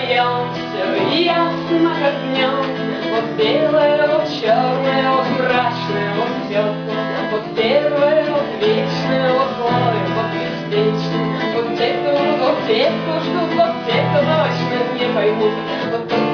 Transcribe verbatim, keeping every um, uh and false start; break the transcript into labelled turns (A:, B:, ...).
A: днем все ясно, как днем. Вот белое, вот черное, вот мрачное, вот теплое, вот первое, вот вечное, вот злое, вот беспечное. Вот те, кто ждут, вот те, кто ждут, вот те, кто точно не поймут. Вот